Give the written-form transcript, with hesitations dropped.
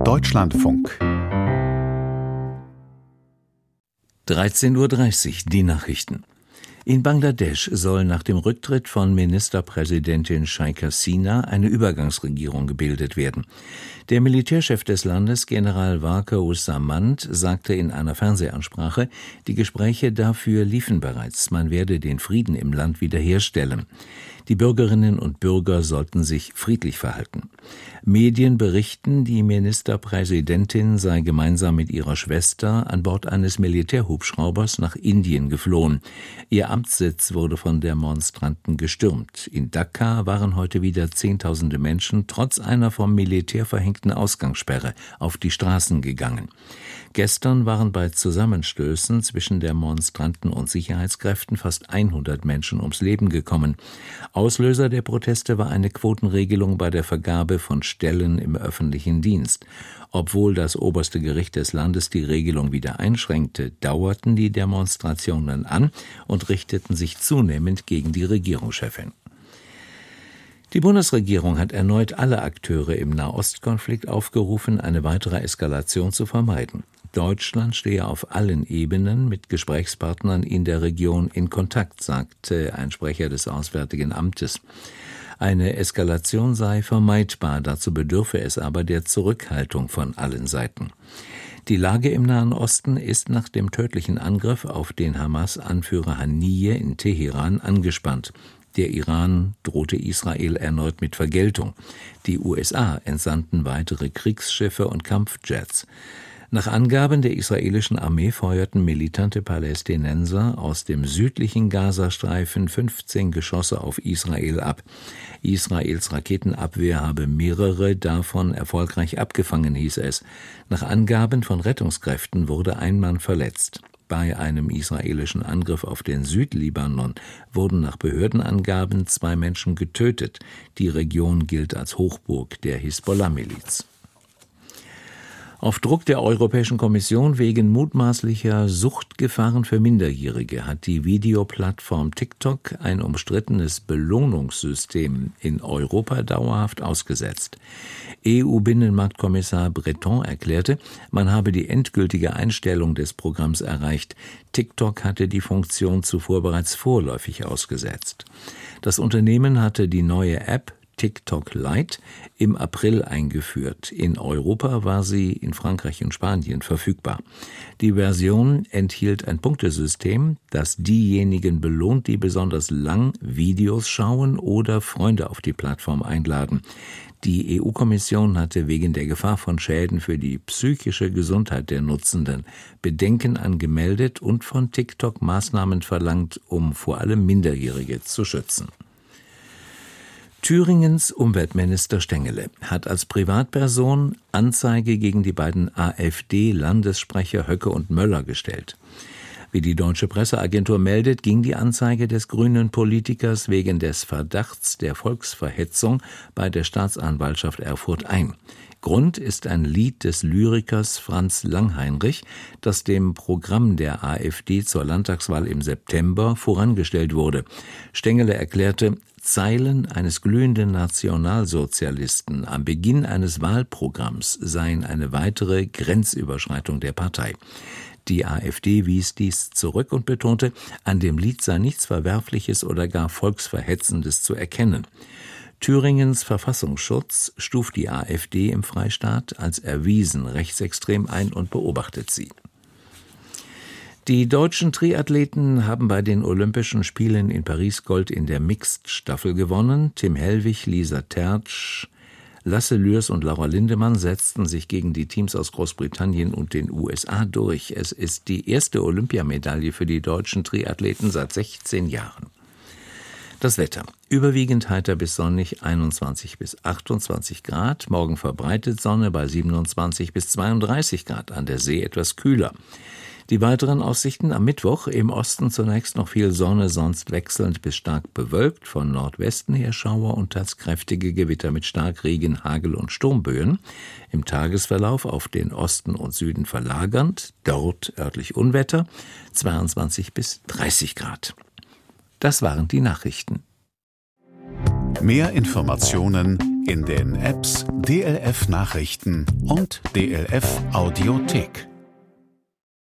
Deutschlandfunk 13:30 Uhr, die Nachrichten. In Bangladesch soll nach dem Rücktritt von Ministerpräsidentin Sheikh Hasina eine Übergangsregierung gebildet werden. Der Militärchef des Landes, General Waqar-uz-Zaman, sagte in einer Fernsehansprache, die Gespräche dafür liefen bereits, man werde den Frieden im Land wiederherstellen. Die Bürgerinnen und Bürger sollten sich friedlich verhalten. Medien berichten, die Ministerpräsidentin sei gemeinsam mit ihrer Schwester an Bord eines Militärhubschraubers nach Indien geflohen. Ihr Amtssitz wurde von Demonstranten gestürmt. In Dhaka waren heute wieder Zehntausende Menschen trotz einer vom Militär verhängten Ausgangssperre auf die Straßen gegangen. Gestern waren bei Zusammenstößen zwischen Demonstranten und Sicherheitskräften fast 100 Menschen ums Leben gekommen. Auslöser der Proteste war eine Quotenregelung bei der Vergabe von Stellen im öffentlichen Dienst. Obwohl das oberste Gericht des Landes die Regelung wieder einschränkte, dauerten die Demonstrationen an und richteten sich zunehmend gegen die Regierungschefin. Die Bundesregierung hat erneut alle Akteure im Nahostkonflikt aufgerufen, eine weitere Eskalation zu vermeiden. Deutschland stehe auf allen Ebenen mit Gesprächspartnern in der Region in Kontakt, sagte ein Sprecher des Auswärtigen Amtes. Eine Eskalation sei vermeidbar, dazu bedürfe es aber der Zurückhaltung von allen Seiten. Die Lage im Nahen Osten ist nach dem tödlichen Angriff auf den Hamas-Anführer Haniyeh in Teheran angespannt. Der Iran drohte Israel erneut mit Vergeltung. Die USA entsandten weitere Kriegsschiffe und Kampfjets. Nach Angaben der israelischen Armee feuerten militante Palästinenser aus dem südlichen Gazastreifen 15 Geschosse auf Israel ab. Israels Raketenabwehr habe mehrere davon erfolgreich abgefangen, hieß es. Nach Angaben von Rettungskräften wurde ein Mann verletzt. Bei einem israelischen Angriff auf den Südlibanon wurden nach Behördenangaben 2 Menschen getötet. Die Region gilt als Hochburg der Hisbollah-Miliz. Auf Druck der Europäischen Kommission wegen mutmaßlicher Suchtgefahren für Minderjährige hat die Videoplattform TikTok ein umstrittenes Belohnungssystem in Europa dauerhaft ausgesetzt. EU-Binnenmarktkommissar Breton erklärte, man habe die endgültige Einstellung des Programms erreicht. TikTok hatte die Funktion zuvor bereits vorläufig ausgesetzt. Das Unternehmen hatte die neue App TikTok Lite im April eingeführt. In Europa war sie in Frankreich und Spanien verfügbar. Die Version enthielt ein Punktesystem, das diejenigen belohnt, die besonders lang Videos schauen oder Freunde auf die Plattform einladen. Die EU-Kommission hatte wegen der Gefahr von Schäden für die psychische Gesundheit der Nutzenden Bedenken angemeldet und von TikTok Maßnahmen verlangt, um vor allem Minderjährige zu schützen. Thüringens Umweltminister Stengele hat als Privatperson Anzeige gegen die beiden AfD-Landessprecher Höcke und Möller gestellt. Wie die Deutsche Presseagentur meldet, ging die Anzeige des grünen Politikers wegen des Verdachts der Volksverhetzung bei der Staatsanwaltschaft Erfurt ein. Grund ist ein Lied des Lyrikers Franz Langheinrich, das dem Programm der AfD zur Landtagswahl im September vorangestellt wurde. Stengele erklärte, Zeilen eines glühenden Nationalsozialisten am Beginn eines Wahlprogramms seien eine weitere Grenzüberschreitung der Partei. Die AfD wies dies zurück und betonte, an dem Lied sei nichts Verwerfliches oder gar Volksverhetzendes zu erkennen. Thüringens Verfassungsschutz stuft die AfD im Freistaat als erwiesen rechtsextrem ein und beobachtet sie. Die deutschen Triathleten haben bei den Olympischen Spielen in Paris Gold in der Mixed-Staffel gewonnen. Tim Hellwig, Lisa Tertsch, Lasse Lührs und Laura Lindemann setzten sich gegen die Teams aus Großbritannien und den USA durch. Es ist die erste Olympiamedaille für die deutschen Triathleten seit 16 Jahren. Das Wetter. Überwiegend heiter bis sonnig, 21 bis 28 Grad. Morgen verbreitet Sonne bei 27 bis 32 Grad. An der See etwas kühler. Die weiteren Aussichten am Mittwoch: im Osten zunächst noch viel Sonne, sonst wechselnd bis stark bewölkt, von Nordwesten her Schauer und teils kräftige Gewitter mit Starkregen, Hagel und Sturmböen. Im Tagesverlauf auf den Osten und Süden verlagernd, dort örtlich Unwetter, 22 bis 30 Grad. Das waren die Nachrichten. Mehr Informationen in den Apps DLF Nachrichten und DLF Audiothek.